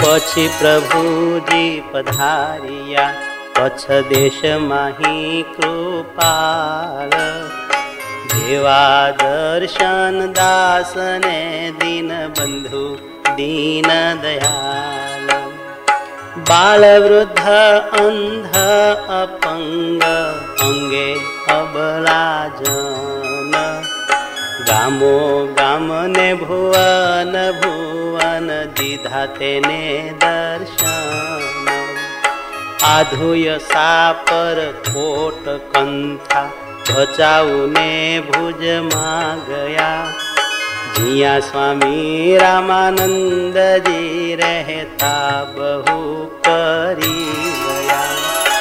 પછી પ્રભુજી પધાર્યા કચ્છ દેશમાં હી કૃપાલ. દેવા દર્શન દાસને દીન બંધુ દીન દયાલ. બાળ વૃદ્ધ અંધ અપંગ અંગે અબલા જન. ગામો ગામને ભુવન ભુવન દીધા તેને દર્શન. આધુય સાપર કોટ કંથા બચાવને ભુજમાં ગયા. जिया स्वामी रामानंदजी रहता बहु परी गया.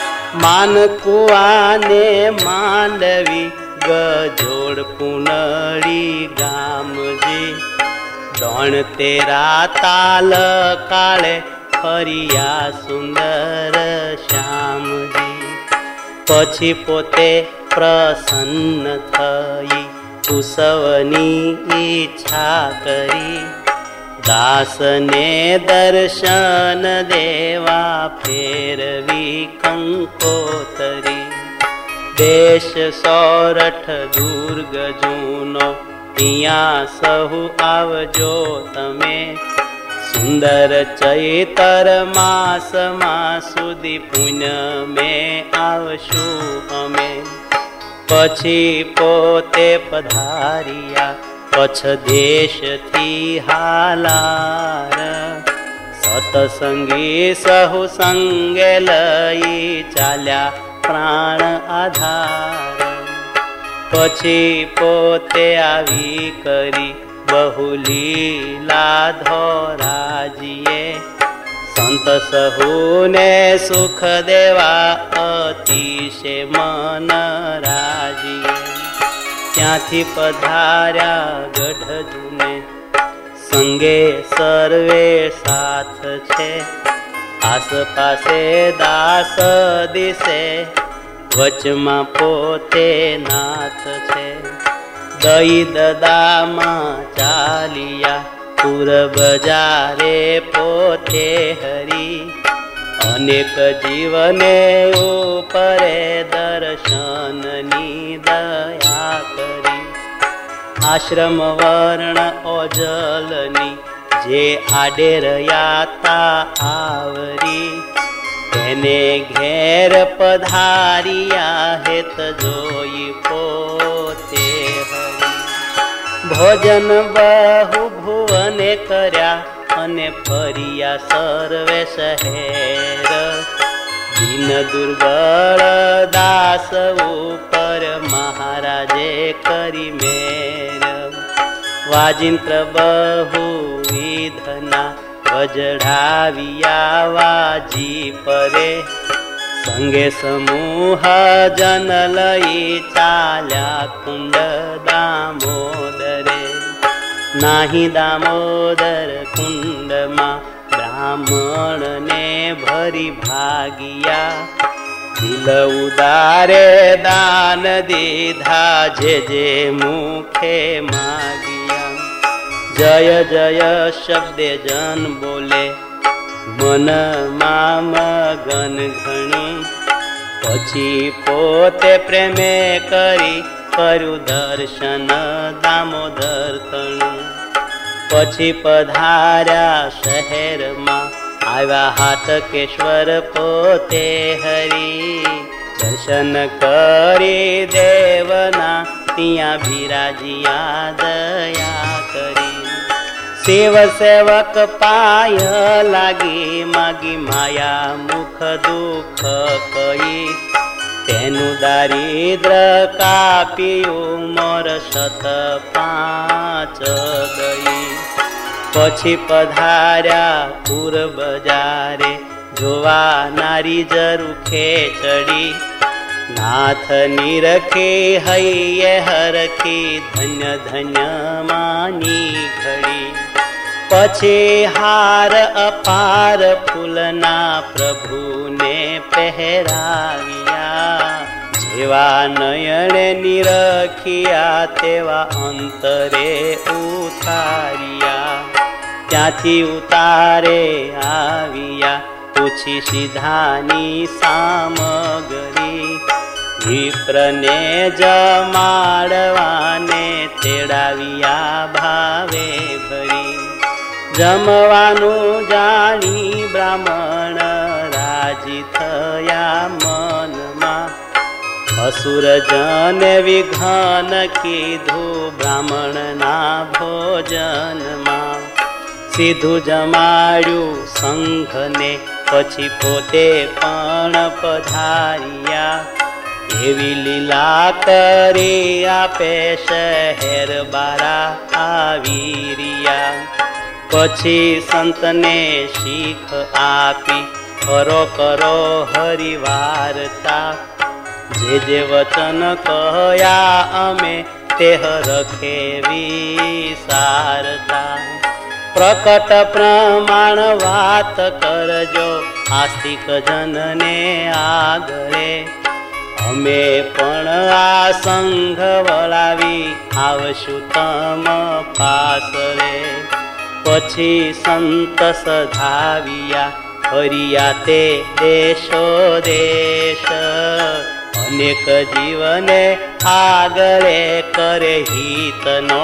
मानकुआने मांडवी गजोड़ पुनड़ी गामजी. दौण तेरा ताल काले फरिया सुंदर श्यामजी. પછી પોતે પ્રસન્ન થઈ કુસવની ઈચ્છા કરી. દાસને દર્શન દેવા ફેરવી કંકોતરી. દેશ સોરઠ દુર્ગ જૂનો ત્યાં સહુ આવજો તમે. સુંદર ચૈતર માસમાં સુધી પુણ્ય મેં આવશું અમે. પછી પોતે પધાર્યા કચ્છ દેશથી હાલાર. સતસંગી સહુ સંગે લઈ ચાલ્યા પ્રાણ આધાર. પછી પોતે આવી કરી બહુ લીલા ધોરાજીએ. સંત સહુને સુખ દેવા અતિશય મન રાજીએ. ત્યાંથી પધાર્યા ગઢ જૂને સંગે સર્વે સાથ છે. આસપાસે દાસ દિશે વચમાં પોતે નાથ છે. દઈ દદામાં ચાલિયા પુર બજારે પોતે હરી. અનેક જીવને ઉપરે દર્શનની દયા કરી. આશ્રમ વર્ણ ઓજલની જે આડે રહ્યા આવરી. તેને ઘેર પધારિયા હેત જોઈ પોતે હરી. ભોજન બહુ ભુવને કર્યા અને ફર્યા સર્વે શહેર. દીન દુર્બળ દાસ ઉપર મહારાજે કરી મેર. વાજિંત્ર બહુ વિધના વજડાવ્યા વાજી પરે. સંગે સમૂહ જન લઈ ચાલ્યા કુંડ દામોદરે. નાહી દામોદર કુંડમાં બ્રાહ્મણને ભરી ભાગ્યા. દિલ ઉદારે દાન દીધા જે જે મુખે માગ્યા. જય જય શબ્દે જન બોલે મનમાં મગન ઘણું. પછી પોતે પ્રેમે કરી કર્યું દર્શન દામોદર તણું. પછી પધાર્યા શહેરમાં આવ્યા હાટકેશ્વર પોતે હરી. દર્શન કરી દેવના ત્યાં બિરાજ્યા દયા કરી. સેવ સેવક પાય લાગી માગી માયા મુખ દુઃખ કઈ. તેનું દારિદ્ર કાપ્યું મોર 705 ગઈ. પછી પધાર્યા પુર બજારે જોવા નારી જરુખે ચડી. નાથ નિરખી હૈયે હરખી ધન્ય ધન્ય માની ઘડી. પછી હાર અપાર ફૂલના પ્રભુને પહેરાવ્યા. જેવા નયણે નિરખિયા તેવા અંતરે ઉતાર્યા. ત્યાંથી ઉતારે આવ્યા, પૂછી સીધાની સામગરી. વિપ્રને જમાડવાને તેડાવ્યા ભાવે ભરી. જમવાનું જાણી બ્રાહ્મણ રાજી થયા મનમાં. અસુરજને વિઘન કીધું બ્રાહ્મણના ભોજનમાં. સીધું જમાડ્યું સંઘને, પછી પોતે પણ પધાર્યા. એવી લીલા કરી આપે શહેર બારા આવી રહ્યા. પછી સંતને શીખ આપી, કરો કરો હરિવાર્તા. જે વચન કહ્યા અમે, તેહ રખે વિસારતા. પ્રકટ પ્રમાણ વાત કરજો, આસ્તિક જનને આગળે. અમે પણ આ સંઘ વળાવી, આવશું તમ પાસરે. પછી સંત સધાવ્યા, ફર્યા તે દેશો દેશ. અનેક જીવને આગળે કરે હિતનો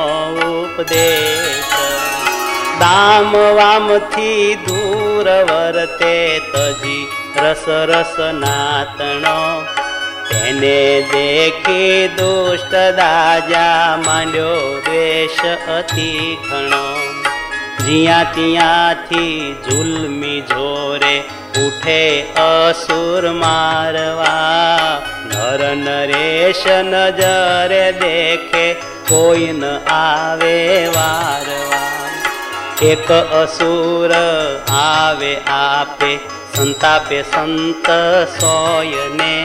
ઉપદેશ. દામ વામથી દૂર વર્તે, તજી રસ રસ નાતણો. તેને દેખી દુષ્ટ દાજા, માંડ્યો દ્વેષ અતિ ઘણો. જ્યાં ત્યાંથી જુલ્મી જોરે, ઉઠે અસુર મારવા. નર નરેશ નજરે દેખે, કોઈ ન આવે વારવા. એક અસુર આવે આપે, સંતાપે સંત સોયને.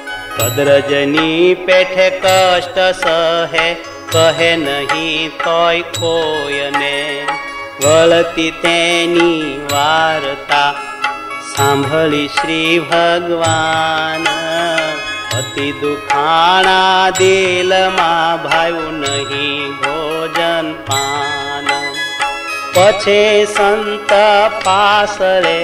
કદરજની પેઠે કષ્ટ સહે, કહે નહીં તોય કોયને. વળતી તેની વાર્તા સાંભળી શ્રી ભગવાન. અતિ દુખાણા દિલમાં, ભાવ્યું નહીં ભોજન પાન. પછી સંત પાસરે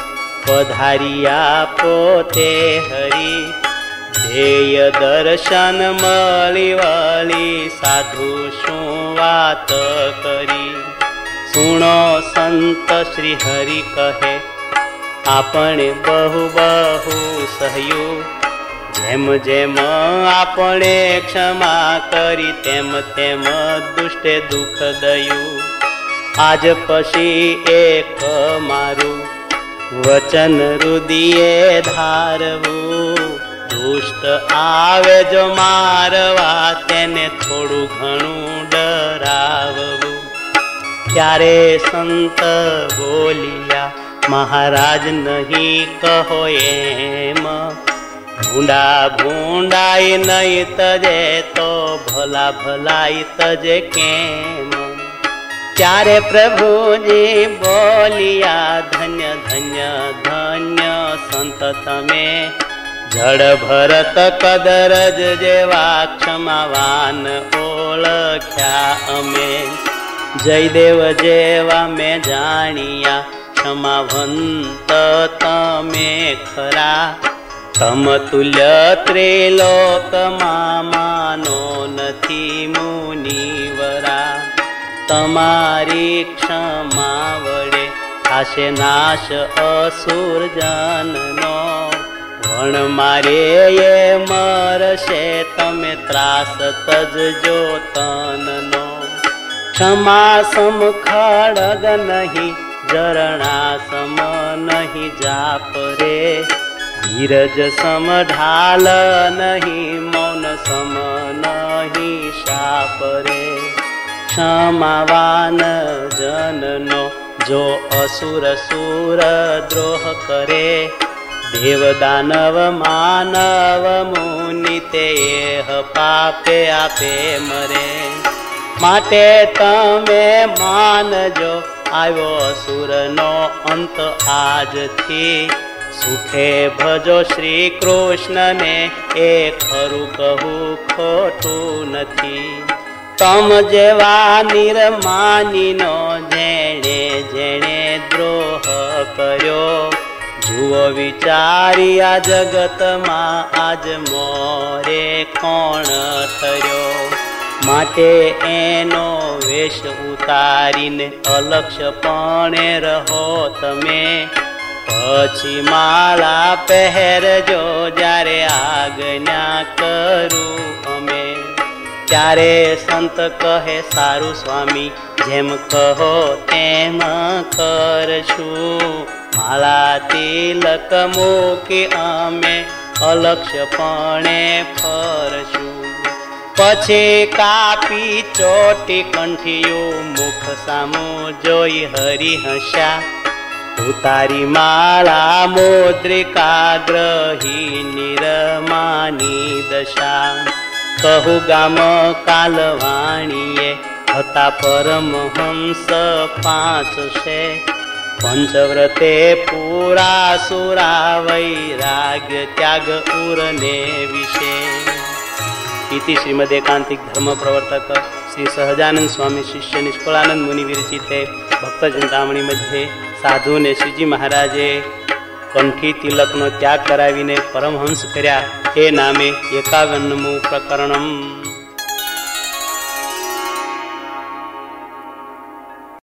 પધાર્યા પોતે હરી. ધ્યેય દર્શન મળી વળી, સાધુ શું વાત કરી. સુણો સંત શ્રી હરિ કહે, આપણે બહુ બહુ સહ્યું. જેમ જેમ આપણે ક્ષમા કરી, તેમ તેમ દુષ્ટે દુઃખ દયું. આજ પછી એક મારું વચન રુદિયે ધારવું. દુષ્ટ આવે જો મારવા, તેને થોડું ઘણું ડરાવવું. ત્યારે સંત બોલિયા, મહારાજ નહીં કહો એમ. ભૂંડા ભૂંડાઈ નહીં તજે, તો ભલા ભલાઈ તજે કેમ. ત્યારે પ્રભુજી બોલિયા, ધન્ય ધન્ય ધન્ય સંત તમે. જડ ભરત કદરજ જેવા, ક્ષમાવાન ઓળખ્યા અમે. જયદેવ જેવા મેં જાણ્યા, ક્ષમાવંત તમે ખરા. તમતુલ્ય ત્રિલોકમાં માનો નથી મુનિવરા. તમારી ક્ષમા વડે થાશે નાશ અસુર જનનો. વણ મારે એ મરશે, તમે ત્રાસ તજજો તનનો. ક્ષમા સમ ખડગ નહીં, ઝરણા સમ નહીં જાપ રે. ધીરજ સમ ઢાલ નહીં, મૌન સમ નહીં શાપ રે. ક્ષમાવાન જનનો જો અસુર સુર દ્રોહ કરે. દેવ દાનવ માનવ મુનિ તે પાપે આપે મરે. માટે તમે માનજો, આવ્યો અસુરનો અંત આજથી. સુખે ભજો શ્રી કૃષ્ણને, એ ખરું કહું ખોટું નથી. તમ જેવા નિર્માનીનો જેણે જેણે દ્રોહ કર્યો, જુઓ વિચારી આ જગતમાં આજ મોરે કોણ ઠર્યો. માટે એનો વેશ ઉતારીને અલક્ષપણે રહો તમે, પછી માળા પહેરજો જ્યારે આજ્ઞા કરું અમે. ત્યારે સંત કહે સારું સ્વામી, જેમ કહો તેમ કરશું. માળા તિલક મૂકી અમે અલક્ષપણે ફરશું. પછી કાપી ચોટી કંઠીયું, મુખ સામું જોઈ હરી હસ્યા. ઉતારી માળા મુદ્રિકા ગ્રહી નિરમાની દશા. કહું ગામ કાલવાણીએ હતા પરમહંસ 5 છે. પંચવ્રતે પૂરા સુરા વૈરાગ્ય ત્યાગ ઉરને વિશે. इति श्रीमद् एकांतिक धर्म प्रवर्तक श्री सहजानंद स्वामी शिष्य निष्कलानंद मुनि विरचिते भक्त चिंतामणी मध्ये साधु ने श्रीजी महाराजे कंठी तिलकनो त्याग करावीने परमहंस कर्या ए नामे 51मुं प्रकरणम्.